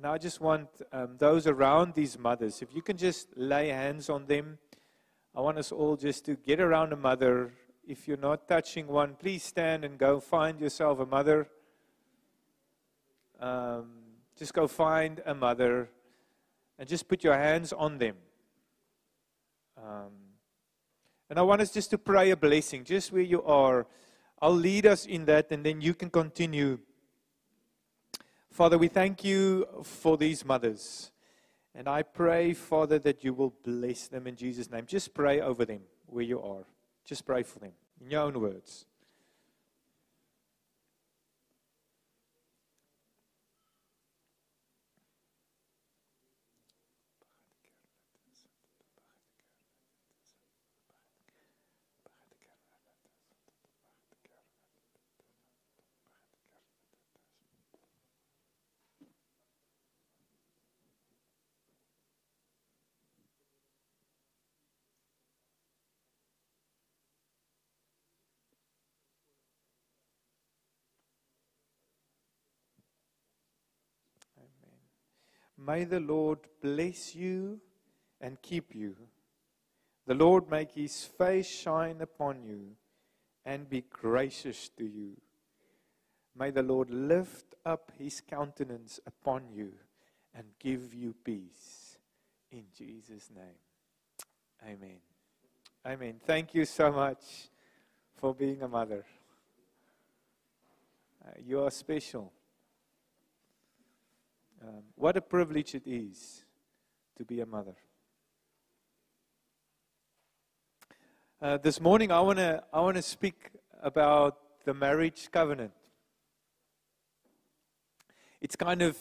And I just want those around these mothers, if you can just lay hands on them. I want us all just to get around a mother. If you're not touching one, please stand and go find yourself a mother. Just go find a mother and just put your hands on them. And I want us just to pray a blessing, just where you are. I'll lead us in that, and then you can continue. Father, we thank you for these mothers. And I pray, Father, that you will bless them in Jesus' name. Just pray over them where you are. Just pray for them in your own words. May the Lord bless you and keep you. The Lord make his face shine upon you and be gracious to you. May the Lord lift up his countenance upon you and give you peace. In Jesus' name. Amen. Amen. Thank you so much for being a mother. You are special. What a privilege it is to be a mother. This morning I want to speak about the marriage covenant. It's kind of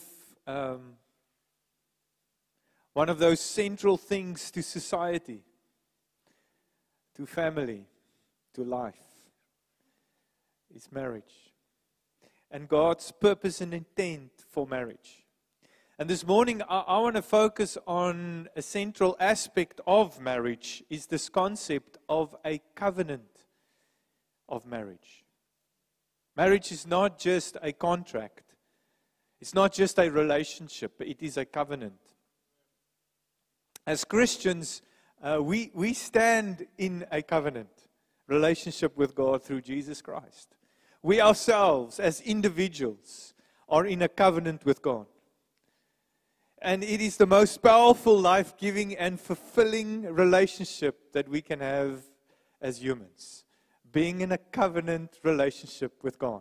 one of those central things to society, to family, to life. It's marriage. And God's purpose and intent for marriage. And this morning, I want to focus on a central aspect of marriage, is this concept of a covenant of marriage. Marriage is not just a contract. It's not just a relationship. It is a covenant. As Christians, we stand in a covenant relationship with God through Jesus Christ. We ourselves, as individuals, are in a covenant with God. And it is the most powerful, life-giving, and fulfilling relationship that we can have as humans. Being in a covenant relationship with God.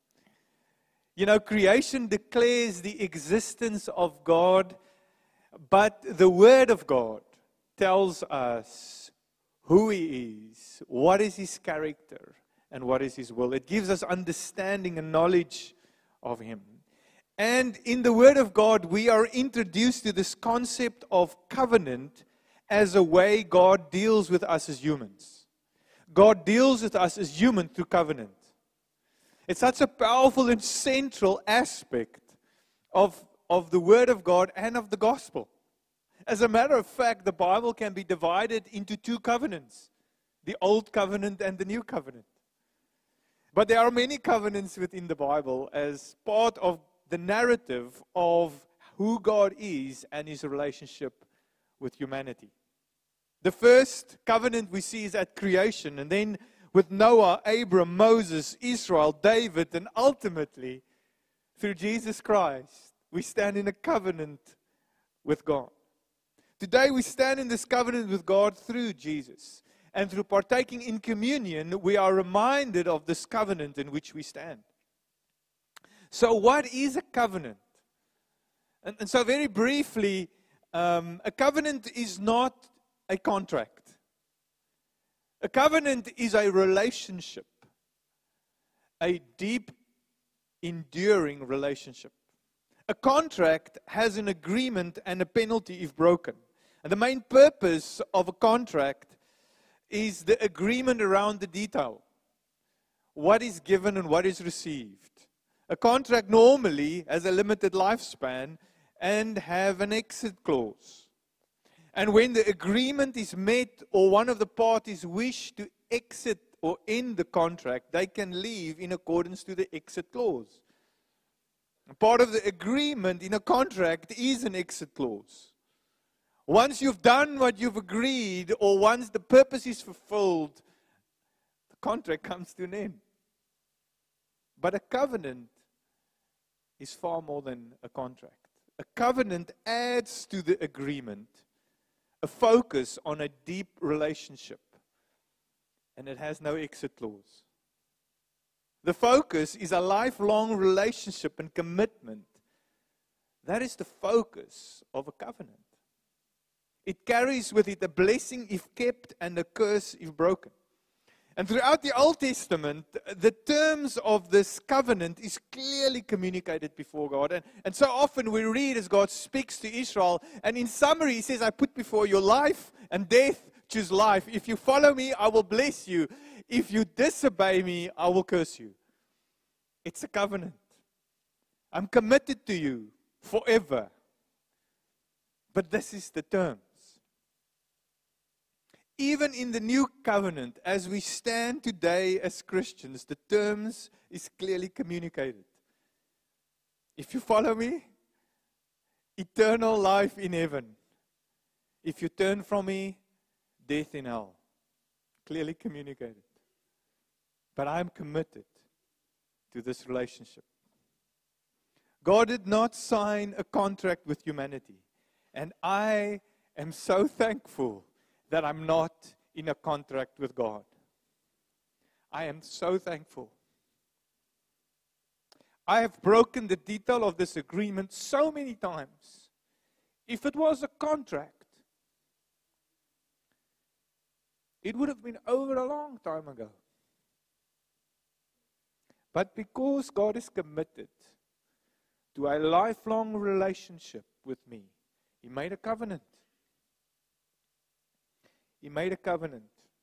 You know, creation declares the existence of God, but the Word of God tells us who He is, what is His character, and what is His will. It gives us understanding and knowledge of Him. And in the Word of God, we are introduced to this concept of covenant as a way God deals with us as humans. God deals with us as humans through covenant. It's such a powerful and central aspect of the Word of God and of the gospel. As a matter of fact, the Bible can be divided into two covenants, the Old Covenant and the New Covenant. But there are many covenants within the Bible as part of the narrative of who God is and His relationship with humanity. The first covenant we see is at creation, and then with Noah, Abram, Moses, Israel, David, and ultimately through Jesus Christ, we stand in a covenant with God. Today we stand in this covenant with God through Jesus. And through partaking in communion, we are reminded of this covenant in which we stand. So what is a covenant? And so very briefly, a covenant is not a contract. A covenant is a relationship. A deep, enduring relationship. A contract has an agreement and a penalty if broken. And the main purpose of a contract is the agreement around the detail. What is given and what is received. A contract normally has a limited lifespan and have an exit clause. And when the agreement is met or one of the parties wish to exit or end the contract, they can leave in accordance to the exit clause. Part of the agreement in a contract is an exit clause. Once you've done what you've agreed, or once the purpose is fulfilled, the contract comes to an end. But a covenant is far more than a contract. A covenant adds to the agreement a focus on a deep relationship, and it has no exit clause. The focus is a lifelong relationship and commitment. That is the focus of a covenant. It carries with it a blessing if kept and a curse if broken. And throughout the Old Testament, the terms of this covenant is clearly communicated before God. And so often we read as God speaks to Israel, and in summary He says, I put before you life and death, choose life. If you follow me, I will bless you. If you disobey me, I will curse you. It's a covenant. I'm committed to you forever. But this is the terms. Even in the new covenant, as we stand today as Christians, the terms is clearly communicated. If you follow me, eternal life in heaven. If you turn from me, death in hell. Clearly communicated. But I'm committed to this relationship. God did not sign a contract with humanity. And I am so thankful that I'm not in a contract with God. I am so thankful. I have broken the detail of this agreement so many times. If it was a contract, it would have been over a long time ago. But because God is committed to a lifelong relationship with me, He made a covenant. He made a covenant.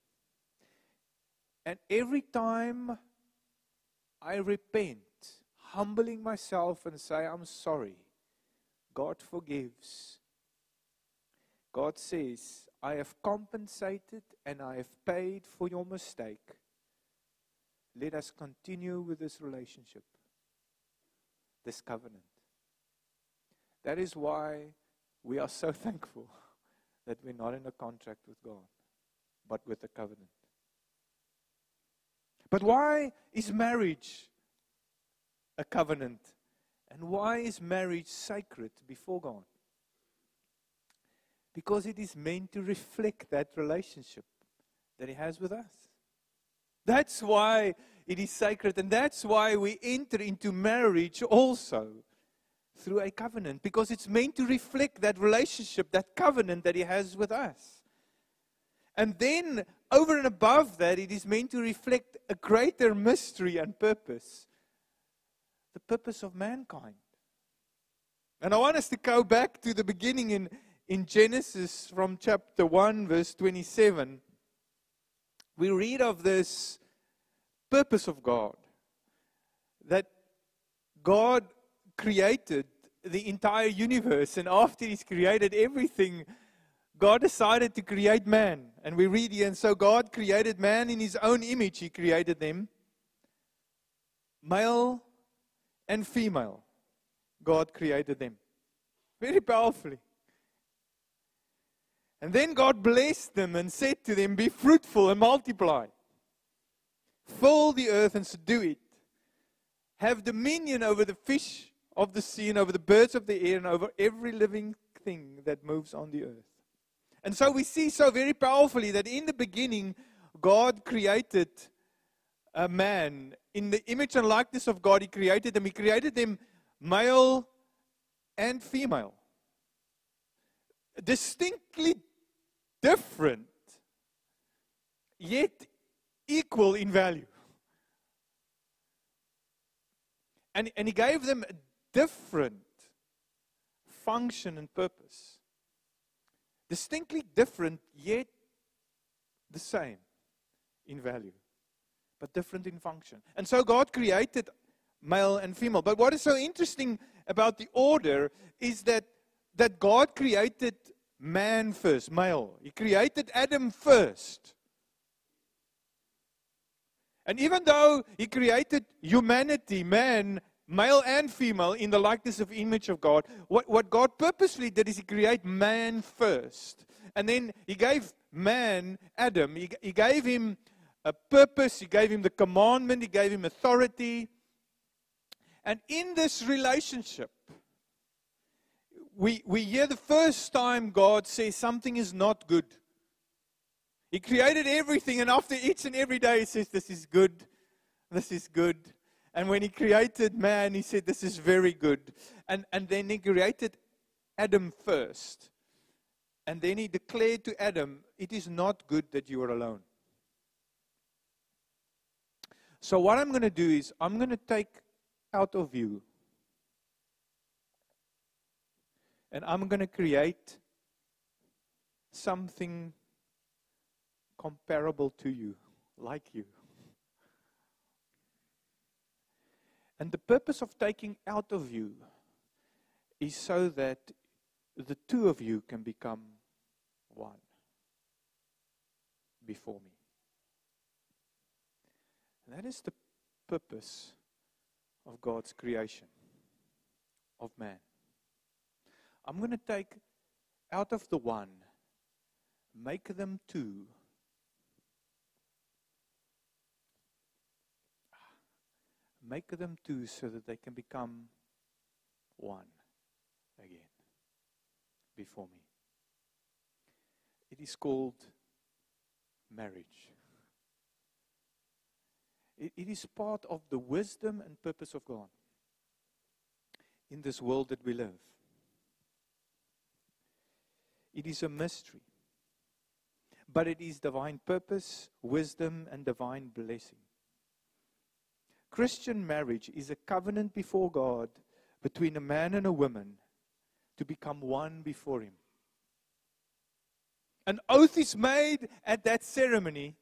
And every time I repent, humbling myself and say, I'm sorry, God forgives. God says, I have compensated and I have paid for your mistake. Let us continue with this relationship, this covenant. That is why we are so thankful that we're not in a contract with God, but with a covenant. But why is marriage a covenant? And why is marriage sacred before God? Because it is meant to reflect that relationship that He has with us. That's why it is sacred, and that's why we enter into marriage also through a covenant, because it's meant to reflect that relationship, that covenant that He has with us. And then, over and above that, it is meant to reflect a greater mystery and purpose, the purpose of mankind. And I want us to go back to the beginning in Genesis from chapter 1, verse 27. We read of this purpose of God, that God created the entire universe, and after He's created everything, God decided to create man. And we read here, and so God created man in His own image. He created them, male and female. God created them very powerfully. And then God blessed them and said to them, be fruitful and multiply. Fill the earth and subdue it. Have dominion over the fish of the sea and over the birds of the air and over every living thing that moves on the earth. And so we see so very powerfully that in the beginning, God created a man. In the image and likeness of God, He created them. He created them male and female. Distinctly different, yet equal in value. And He gave them a different function and purpose. Distinctly different, yet the same in value, but different in function. And so God created male and female. But what is so interesting about the order is that God created man first, male. He created Adam first. And even though He created humanity, man, male and female, in the likeness of image of God. What God purposely did is He created man first. And then He gave man, Adam, He gave him a purpose, He gave him the commandment, He gave him authority. And in this relationship, we hear the first time God says something is not good. He created everything, and after each and every day He says, this is good, this is good. And when He created man, He said, this is very good. And then He created Adam first. And then He declared to Adam, it is not good that you are alone. So what I'm going to do is, I'm going to take out of you, and I'm going to create something comparable to you, like you. And the purpose of taking out of you is so that the two of you can become one before me. And that is the purpose of God's creation of man. I'm going to take out of the one, make them two. Make them two so that they can become one again before me. It is called marriage. It is part of the wisdom and purpose of God in this world that we live. It is a mystery, but it is divine purpose, wisdom, and divine blessing. Christian marriage is a covenant before God between a man and a woman to become one before Him. An oath is made at that ceremony.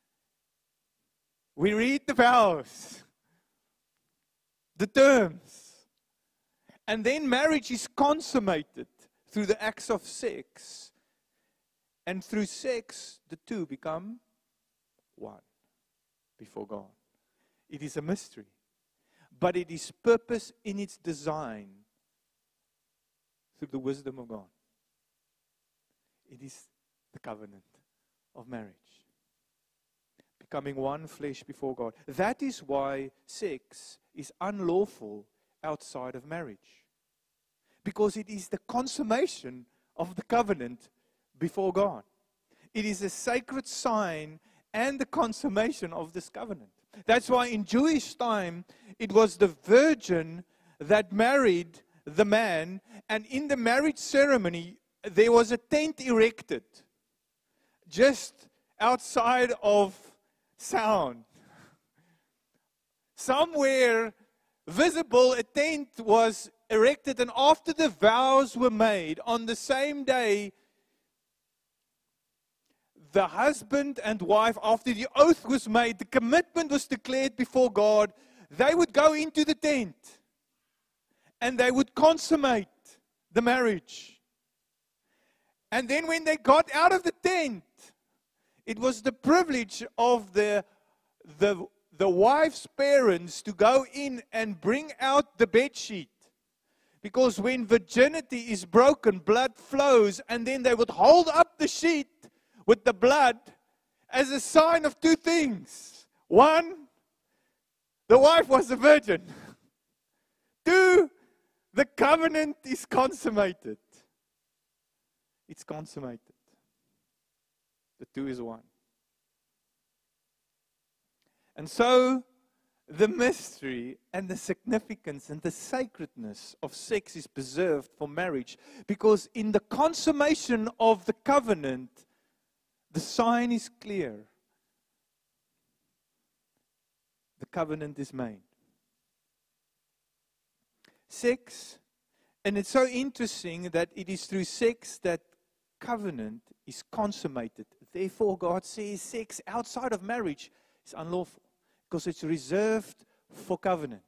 We read the vows, the terms, and then marriage is consummated through the acts of sex. And through sex, the two become one before God. It is a mystery, but it is purpose in its design through the wisdom of God. It is the covenant of marriage. Becoming one flesh before God. That is why sex is unlawful outside of marriage. Because it is the consummation of the covenant before God. It is a sacred sign and the consummation of this covenant. That's why in Jewish time, it was the virgin that married the man, and in the marriage ceremony, there was a tent erected just outside of sound. Somewhere visible, a tent was erected, and after the vows were made, on the same day, the husband and wife, after the oath was made, the commitment was declared before God, they would go into the tent and they would consummate the marriage. And then when they got out of the tent, it was the privilege of the wife's parents to go in and bring out the bedsheet. Because when virginity is broken, blood flows, and then they would hold up the sheet with the blood as a sign of two things. One, the wife was a virgin. Two, the covenant is consummated. It's consummated. The two is one. And so, the mystery and the significance and the sacredness of sex is preserved for marriage. Because in the consummation of the covenant, the sign is clear. The covenant is made. Sex, and it's so interesting that it is through sex that covenant is consummated. Therefore, God says sex outside of marriage is unlawful because it's reserved for covenant.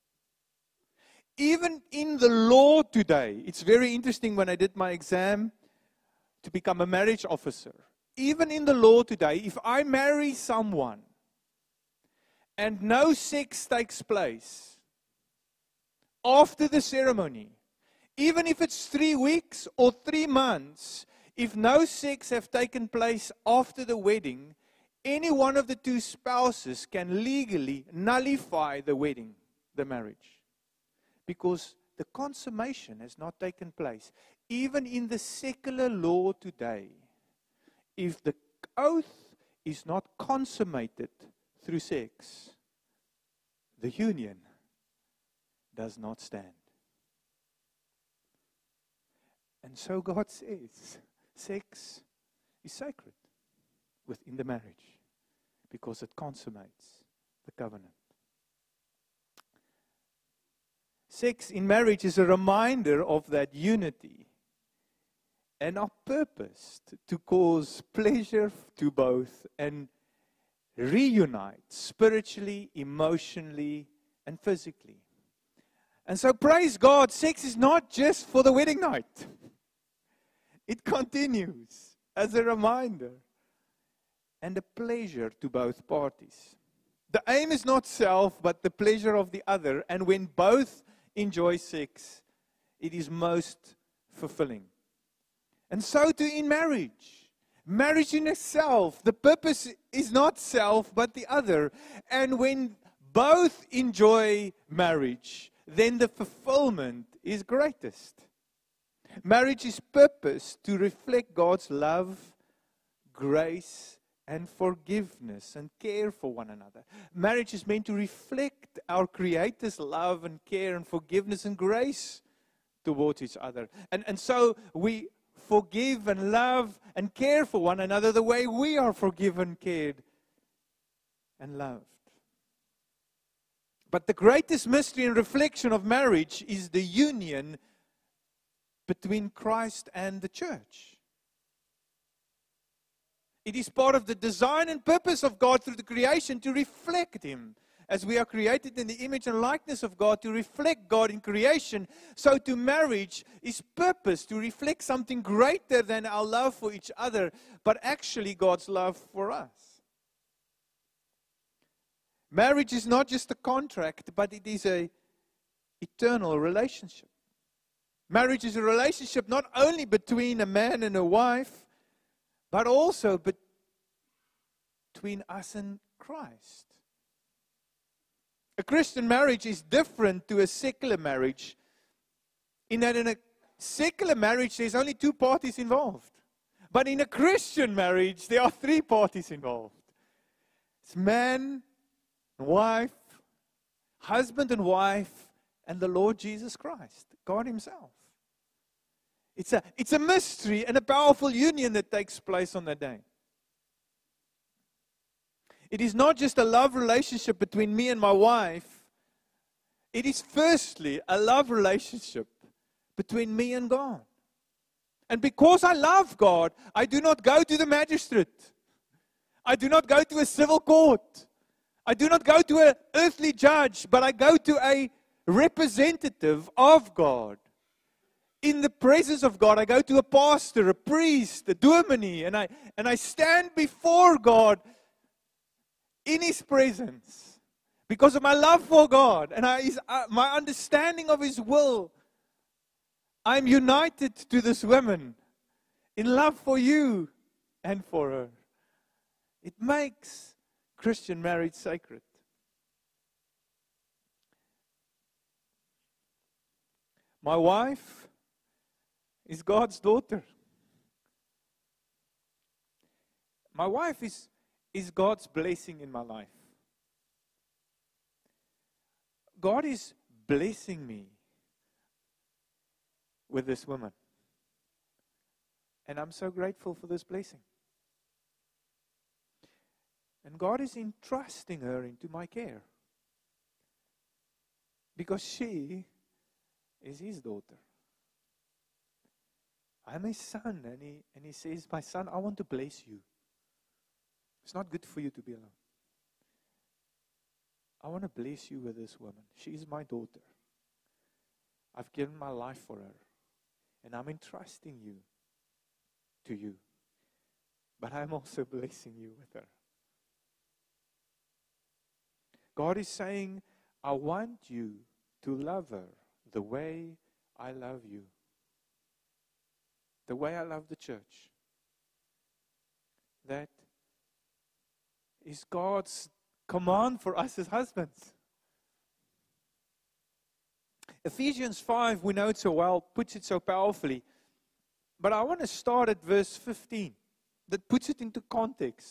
Even in the law today, it's very interesting when I did my exam to become a marriage officer. Even in the law today, if I marry someone and no sex takes place, after the ceremony, even if it's 3 weeks or 3 months, if no sex have taken place after the wedding, any one of the two spouses can legally nullify the wedding, the marriage, because the consummation has not taken place. Even in the secular law today, if the oath is not consummated through sex, the union does not stand. And so God says, sex is sacred within the marriage because it consummates the covenant. Sex in marriage is a reminder of that unity and are purposed to cause pleasure to both and reunite spiritually, emotionally, and physically. And so praise God, sex is not just for the wedding night. It continues as a reminder and a pleasure to both parties. The aim is not self, but the pleasure of the other. And when both enjoy sex, it is most fulfilling. And so too in marriage. Marriage in itself, the purpose is not self, but the other. And when both enjoy marriage, then the fulfillment is greatest. Marriage is purposed to reflect God's love, grace, and forgiveness and care for one another. Marriage is meant to reflect our Creator's love and care and forgiveness and grace towards each other. And so we forgive and love and care for one another the way we are forgiven, cared, and loved. But the greatest mystery and reflection of marriage is the union between Christ and the church. It is part of the design and purpose of God through the creation to reflect Him. As we are created in the image and likeness of God, to reflect God in creation, so to marriage is purpose to reflect something greater than our love for each other, but actually God's love for us. Marriage is not just a contract, but it is an eternal relationship. Marriage is a relationship not only between a man and a wife, but also between us and Christ. A Christian marriage is different to a secular marriage in that in a secular marriage there's only 2 parties involved. But in a Christian marriage there are 3 parties involved. It's man and wife, husband and wife, and the Lord Jesus Christ, God Himself. It's a mystery and a powerful union that takes place on that day. It is not just a love relationship between me and my wife. It is firstly a love relationship between me and God. And because I love God, I do not go to the magistrate. I do not go to a civil court. I do not go to an earthly judge, but I go to a representative of God. In the presence of God, I go to a pastor, a priest, a dominee, and I stand before God in His presence because of my love for God and my understanding of His will. I'm united to this woman in love for you and for her. It makes Christian marriage sacred. My wife is God's daughter. My wife is God's blessing in my life. God is blessing me with this woman. And I'm so grateful for this blessing. And God is entrusting her into my care. Because she is His daughter. I'm His son. And he says, my son, I want to bless you. It's not good for you to be alone. I want to bless you with this woman. She is my daughter. I've given my life for her. And I'm entrusting you to you. But I'm also blessing you with her. God is saying, I want you to love her the way I love you. The way I love the church. That is God's command for us as husbands. Ephesians 5, we know it so well, puts it so powerfully. But I want to start at verse 15. That puts it into context.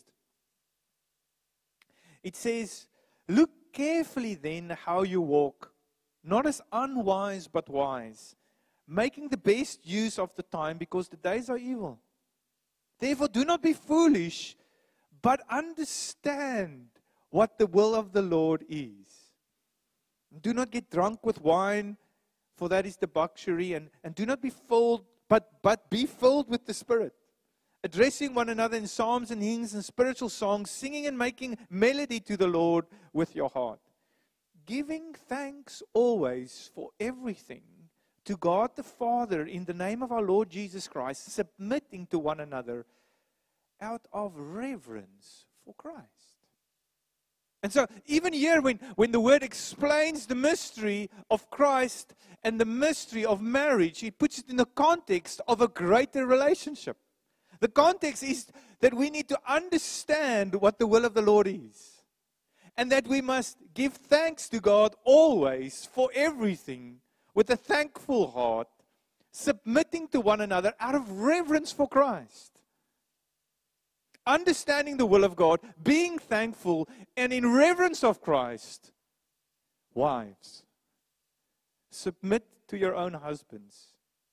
It says, look carefully then how you walk, not as unwise but wise, making the best use of the time because the days are evil. Therefore do not be foolish, but understand what the will of the Lord is. Do not get drunk with wine, for that is debauchery, and do not be filled, but be filled with the Spirit, addressing one another in psalms and hymns and spiritual songs, singing and making melody to the Lord with your heart, giving thanks always for everything to God the Father in the name of our Lord Jesus Christ, submitting to one another out of reverence for Christ. And so, even here, when the word explains the mystery of Christ and the mystery of marriage, it puts it in the context of a greater relationship. The context is that we need to understand what the will of the Lord is. And that we must give thanks to God always for everything with a thankful heart, submitting to one another out of reverence for Christ. Understanding the will of God, being thankful, and in reverence of Christ. Wives, submit to your own husbands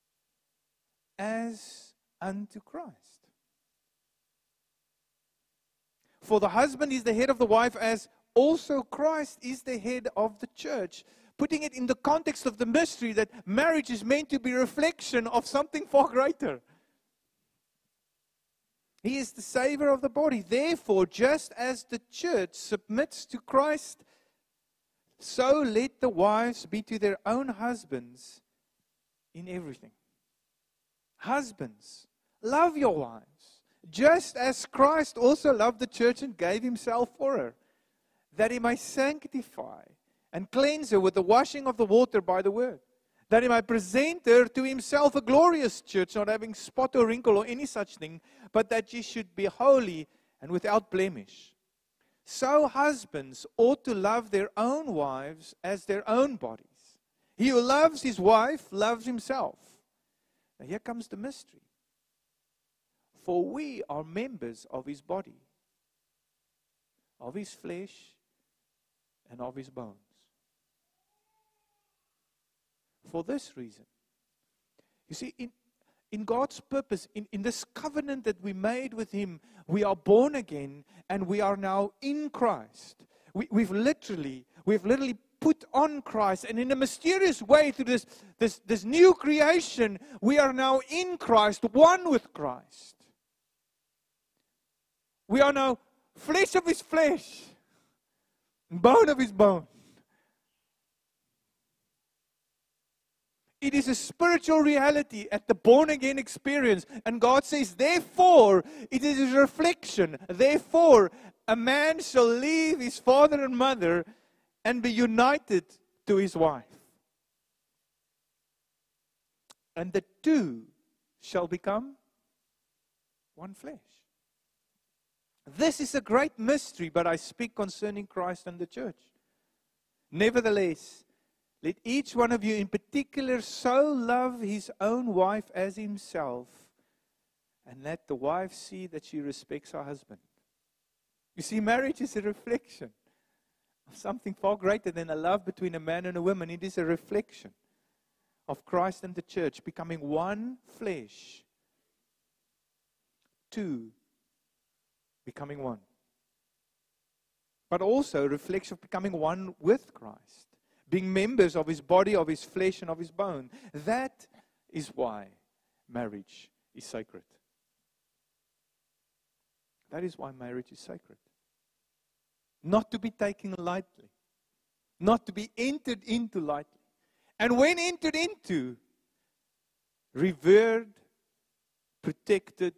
as unto Christ. For the husband is the head of the wife, as also Christ is the head of the church. Putting it in the context of the mystery that marriage is meant to be a reflection of something far greater. He is the Savior of the body. Therefore, just as the church submits to Christ, so let the wives be to their own husbands in everything. Husbands, love your wives, just as Christ also loved the church and gave himself for her, that he might sanctify and cleanse her with the washing of the water by the word, that he might present her to himself a glorious church, not having spot or wrinkle or any such thing, but that she should be holy and without blemish. So husbands ought to love their own wives as their own bodies. He who loves his wife loves himself. Now here comes the mystery. For we are members of his body, of his flesh, and of his bones. For this reason, you see, in God's purpose, in this covenant that we made with him, we are born again and we are now in Christ. We've literally put on Christ, and in a mysterious way through this new creation, we are now in Christ, one with Christ. We are now flesh of his flesh, bone of his bone. It is a spiritual reality at the born-again experience. And God says, therefore, it is a reflection. Therefore, a man shall leave his father and mother and be united to his wife. And the two shall become one flesh. This is a great mystery, but I speak concerning Christ and the church. Nevertheless, let each one of you in particular so love his own wife as himself, and let the wife see that she respects her husband. You see, marriage is a reflection of something far greater than a love between a man and a woman. It is a reflection of Christ and the church becoming one flesh, two becoming one. But also a reflection of becoming one with Christ. Being members of his body, of his flesh, and of his bone. That is why marriage is sacred. That is why marriage is sacred. Not to be taken lightly. Not to be entered into lightly. And when entered into, revered, protected,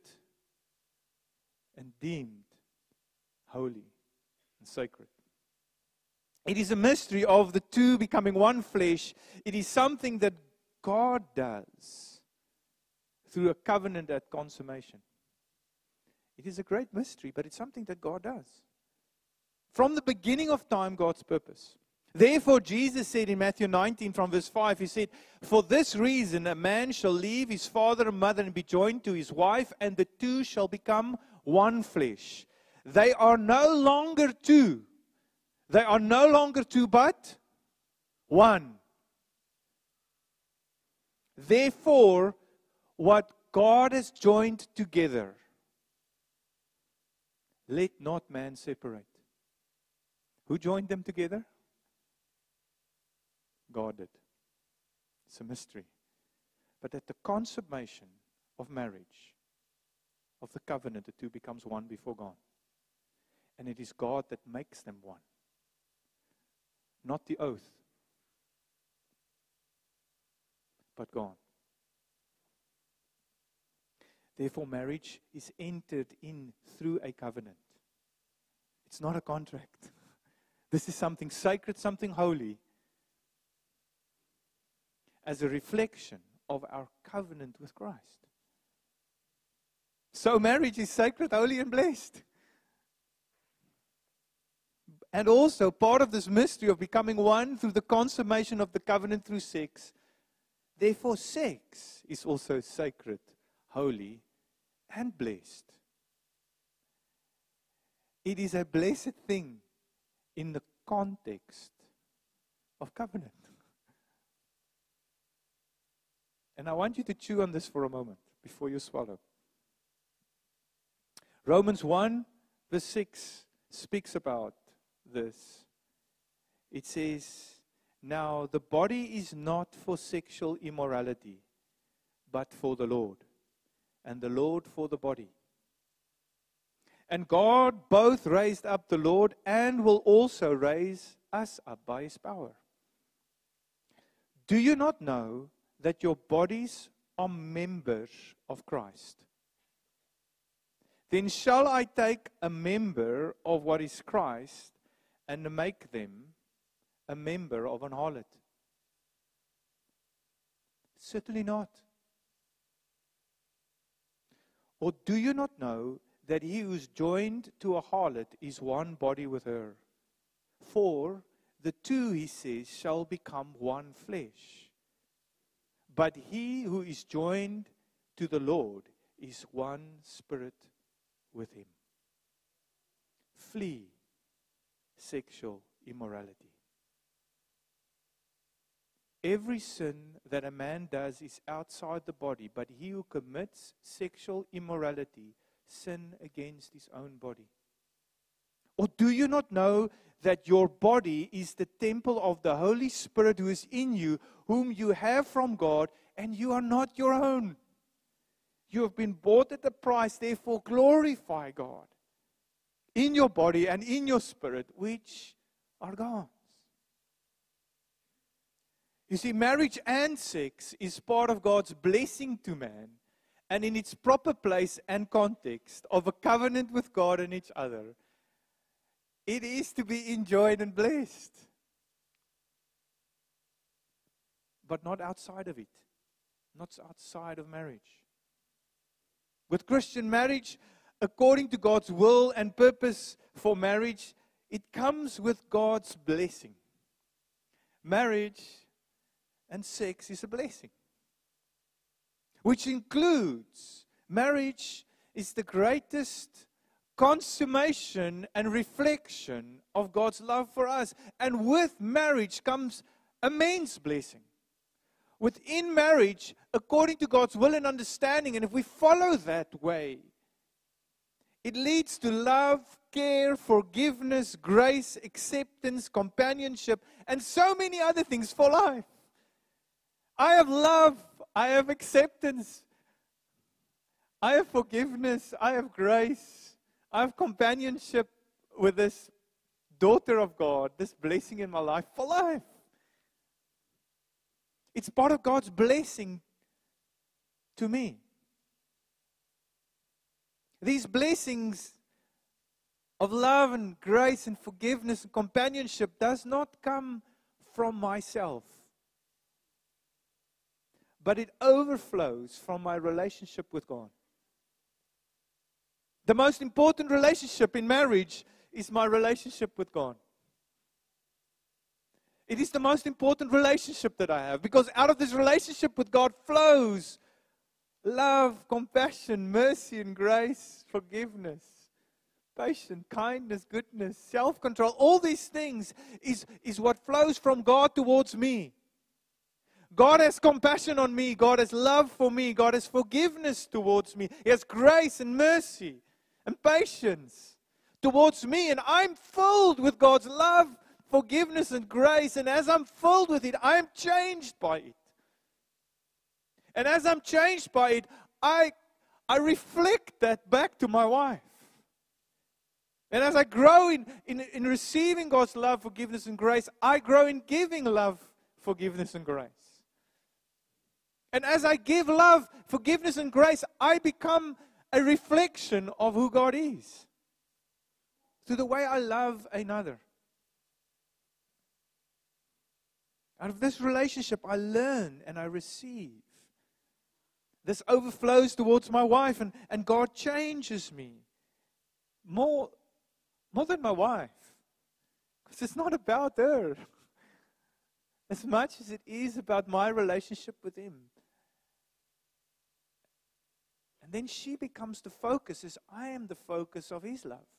and deemed holy and sacred. It is a mystery of the two becoming one flesh. It is something that God does through a covenant at consummation. It is a great mystery, but it's something that God does. From the beginning of time, God's purpose. Therefore, Jesus said in Matthew 19 from verse 5, He said, "For this reason a man shall leave his father and mother and be joined to his wife, and the two shall become one flesh." They are no longer two. They are no longer two, but one. Therefore, what God has joined together, let not man separate. Who joined them together? God did. It's a mystery. But at the consummation of marriage, of the covenant, the two becomes one before God. And it is God that makes them one. Not the oath, but God. Therefore, marriage is entered in through a covenant. It's not a contract. This is something sacred, something holy, as a reflection of our covenant with Christ. So marriage is sacred, holy, and blessed. And also part of this mystery of becoming one through the consummation of the covenant through sex. Therefore, sex is also sacred, holy, and blessed. It is a blessed thing in the context of covenant. And I want you to chew on this for a moment before you swallow. Romans 1 verse 6 speaks about this. It says, "Now the body is not for sexual immorality, but for the Lord, and the Lord for the body. And God both raised up the Lord and will also raise us up by His power. Do you not know that your bodies are members of Christ? Then shall I take a member of what is Christ and make them a member of an harlot? Certainly not. Or do you not know that he who is joined to a harlot is one body with her? For the two, he says, shall become one flesh. But he who is joined to the Lord is one spirit with Him." Flee sexual immorality. Every sin that a man does is outside the body, but he who commits sexual immorality sin against his own body. Or do you not know that your body is the temple of the Holy Spirit who is in you, whom you have from God, and you are not your own? You have been bought at a price, therefore glorify God in your body and in your spirit, which are God's. You see, marriage and sex is part of God's blessing to man, and in its proper place and context of a covenant with God and each other, it is to be enjoyed and blessed. But not outside of it. Not outside of marriage. With Christian marriage, according to God's will and purpose for marriage, it comes with God's blessing. Marriage and sex is a blessing, which includes marriage is the greatest consummation and reflection of God's love for us. And with marriage comes immense blessing. Within marriage, according to God's will and understanding, and if we follow that way, it leads to love, care, forgiveness, grace, acceptance, companionship, and so many other things for life. I have love, I have acceptance, I have forgiveness, I have grace, I have companionship with this daughter of God, this blessing in my life for life. It's part of God's blessing to me. These blessings of love and grace and forgiveness and companionship does not come from myself, but it overflows from my relationship with God. The most important relationship in marriage is my relationship with God. It is the most important relationship that I have, because out of this relationship with God flows love, compassion, mercy and grace, forgiveness, patience, kindness, goodness, self-control. All these things is what flows from God towards me. God has compassion on me. God has love for me. God has forgiveness towards me. He has grace and mercy and patience towards me. And I'm filled with God's love, forgiveness and grace. And as I'm filled with it, I am changed by it. And as I'm changed by it, I reflect that back to my wife. And as I grow in receiving God's love, forgiveness and grace, I grow in giving love, forgiveness and grace. And as I give love, forgiveness and grace, I become a reflection of who God is, to the way I love another. Out of this relationship, I learn and I receive. This overflows towards my wife, and God changes me more than my wife. Because it's not about her as much as it is about my relationship with Him. And then she becomes the focus, as I am the focus of His love.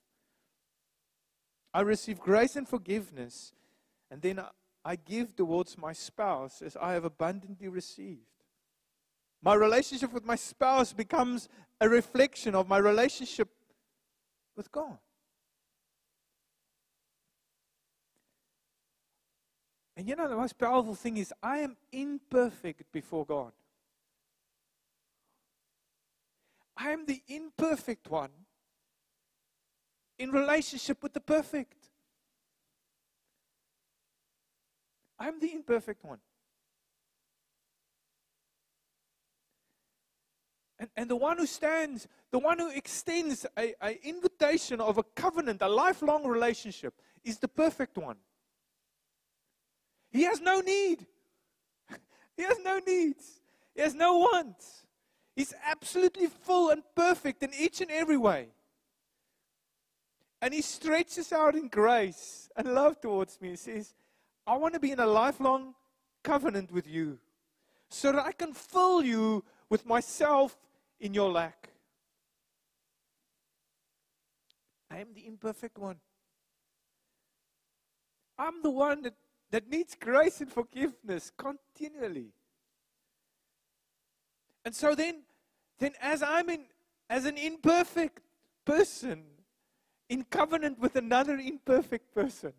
I receive grace and forgiveness, and then I give towards my spouse as I have abundantly received. My relationship with my spouse becomes a reflection of my relationship with God. And you know, the most powerful thing is I am imperfect before God. I am the imperfect one in relationship with the perfect. I'm the imperfect one. And the one who stands, the one who extends an invitation of a covenant, a lifelong relationship, is the perfect one. He has no need. He has no needs. He has no wants. He's absolutely full and perfect in each and every way. And He stretches out in grace and love towards me. He says, I want to be in a lifelong covenant with you, so that I can fill you with myself in your lack. I am the imperfect one. I'm the one that needs grace and forgiveness continually. And so then as as an imperfect person in covenant with another imperfect person,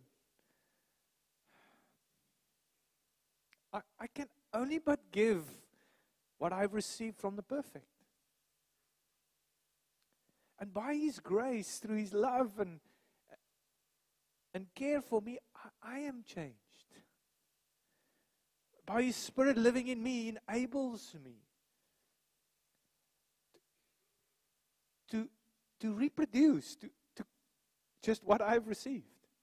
I can only but give what I've received from the perfect. And by His grace, through His love and care for me, I am changed. By His Spirit living in me, enables me to reproduce, to just what I've received.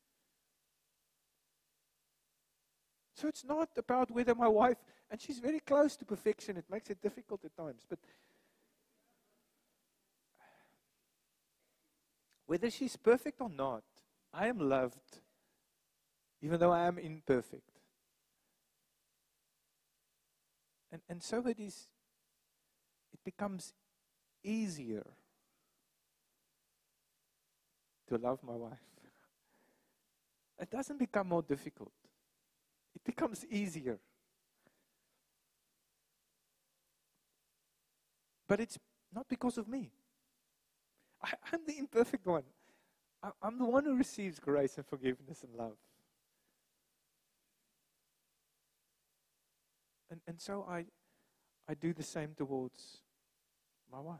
So it's not about whether my wife, and she's very close to perfection, it makes it difficult at times, but whether she's perfect or not, I am loved, even though I am imperfect. And so it becomes easier to love my wife. It doesn't become more difficult. It becomes easier. But it's not because of me. I'm the imperfect one. I'm the one who receives grace and forgiveness and love. And so I do the same towards my wife.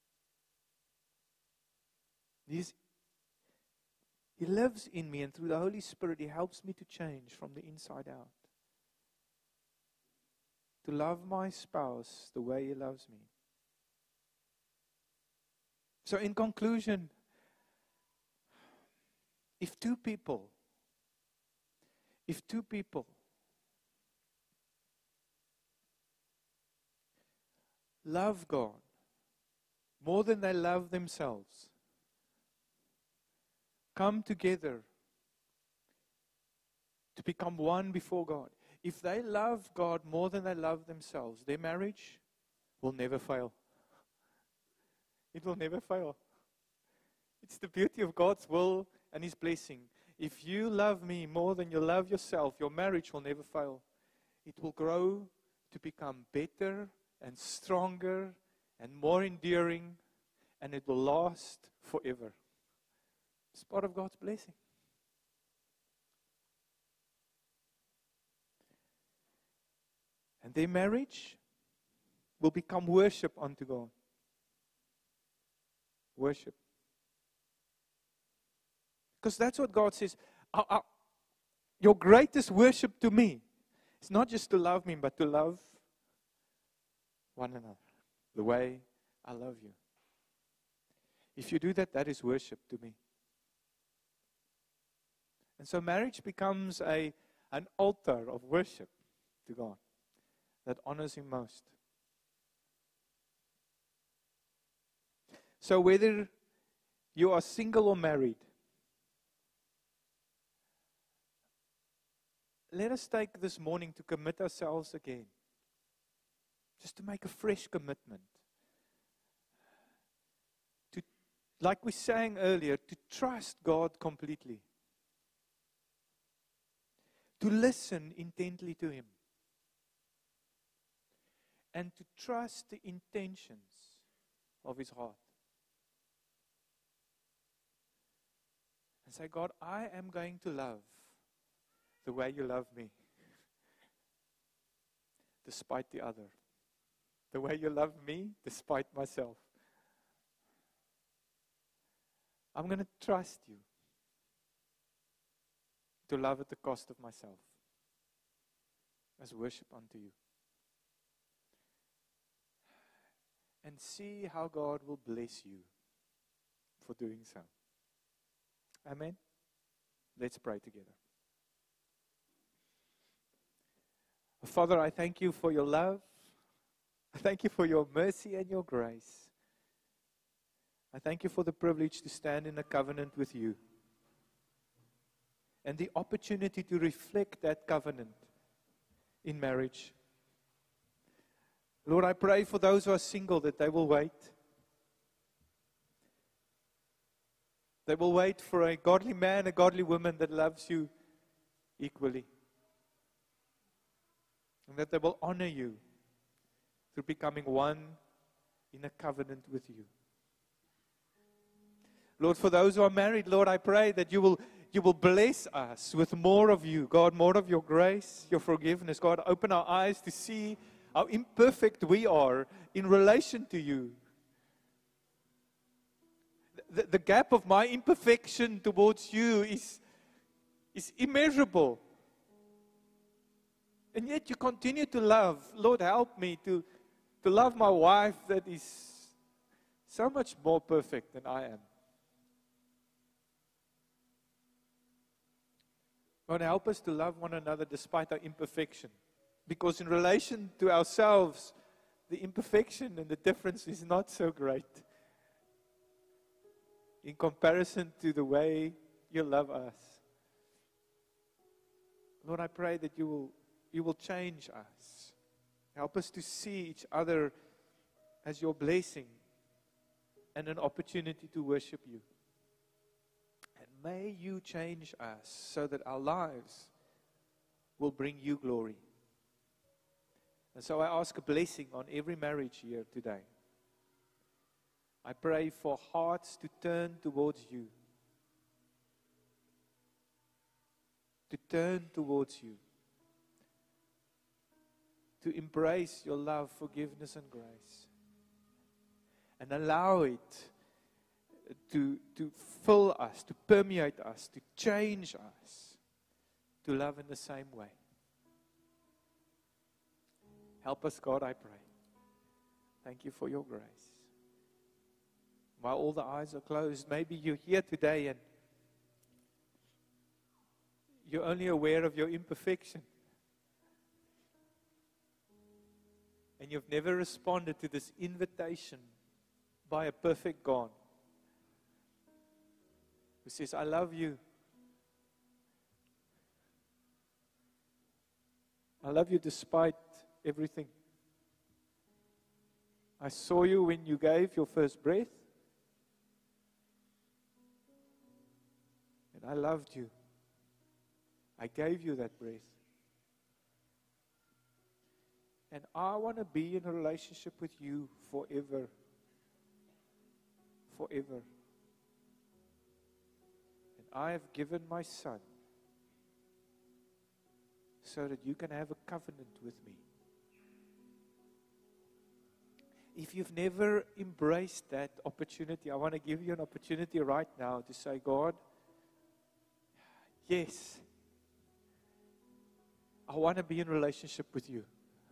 He lives in me, and through the Holy Spirit, He helps me to change from the inside out. To love my spouse the way He loves me. So in conclusion, If two people love God more than they love themselves, come together to become one before God. If they love God more than they love themselves, their marriage will never fail. It will never fail. It's the beauty of God's will and His blessing. If you love me more than you love yourself, your marriage will never fail. It will grow to become better and stronger and more enduring, and it will last forever. It's part of God's blessing. And their marriage will become worship unto God. Worship. Because that's what God says. Your greatest worship to me is not just to love me, but to love one another the way I love you. If you do that, that is worship to me. And so marriage becomes an altar of worship to God that honors Him most. So whether you are single or married, let us take this morning to commit ourselves again. Just to make a fresh commitment. To, like we sang earlier, to trust God completely. To listen intently to Him. And to trust the intentions of His heart. And say, God, I am going to love the way you love me. Despite the other. The way you love me, despite myself. I'm going to trust you to love at the cost of myself. As worship unto you. And see how God will bless you for doing so. Amen. Let's pray together. Father, I thank you for your love. I thank you for your mercy and your grace. I thank you for the privilege to stand in a covenant with you. And the opportunity to reflect that covenant in marriage. Lord, I pray for those who are single that they will wait. They will wait for a godly man, a godly woman that loves you equally. And that they will honor you through becoming one in a covenant with you. Lord, for those who are married, Lord, I pray that you will bless us with more of you. God, more of your grace, your forgiveness. God, open our eyes to see how imperfect we are in relation to you. The gap of my imperfection towards you is immeasurable. And yet you continue to love. Lord, help me to love my wife that is so much more perfect than I am. Lord, help us to love one another despite our imperfection. Because in relation to ourselves, the imperfection and the difference is not so great. In comparison to the way you love us. Lord, I pray that you will change us. Help us to see each other as your blessing and an opportunity to worship you. And may you change us so that our lives will bring you glory. And so I ask a blessing on every marriage here today. I pray for hearts to turn towards you. To turn towards you. To embrace your love, forgiveness, and grace. And allow it to fill us, to permeate us, to change us, to love in the same way. Help us, God, I pray. Thank you for your grace. While all the eyes are closed, maybe you're here today and you're only aware of your imperfection. And you've never responded to this invitation by a perfect God who says, I love you. I love you despite everything. I saw you when you gave your first breath. And I loved you. I gave you that breath. And I want to be in a relationship with you forever. Forever. And I have given my Son so that you can have a covenant with me. If you've never embraced that opportunity, I want to give you an opportunity right now to say, God, yes, I want to be in a relationship with you.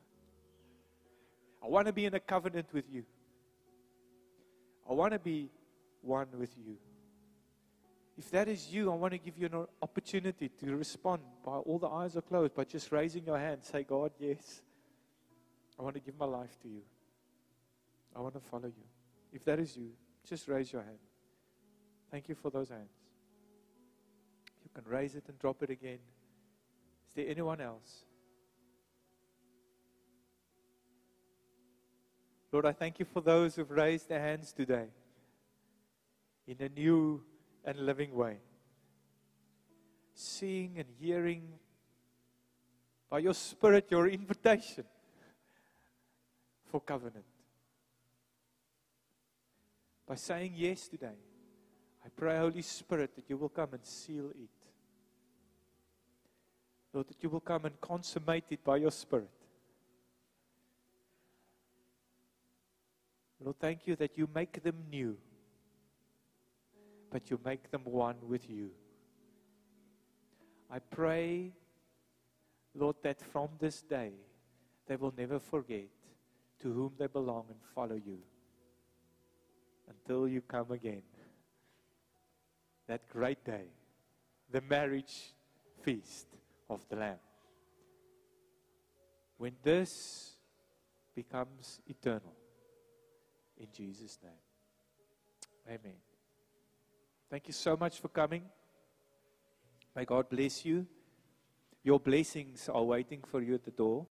I want to be in a covenant with you. I want to be one with you. If that is you, I want to give you an opportunity to respond while all the eyes are closed, by just raising your hand. Say, God, yes, I want to give my life to you. I want to follow you. If that is you, just raise your hand. Thank you for those hands. You can raise it and drop it again. Is there anyone else? Lord, I thank you for those who've raised their hands today in a new and living way. Seeing and hearing by your Spirit your invitation for covenant. By saying yes today, I pray, Holy Spirit, that you will come and seal it. Lord, that you will come and consummate it by your Spirit. Lord, thank you that you make them new, but you make them one with you. I pray, Lord, that from this day, they will never forget to whom they belong and follow you until you come again. That great day, the marriage feast of the Lamb, when this becomes eternal. In Jesus' name. Amen. Thank you so much for coming. May God bless you. Your blessings are waiting for you at the door.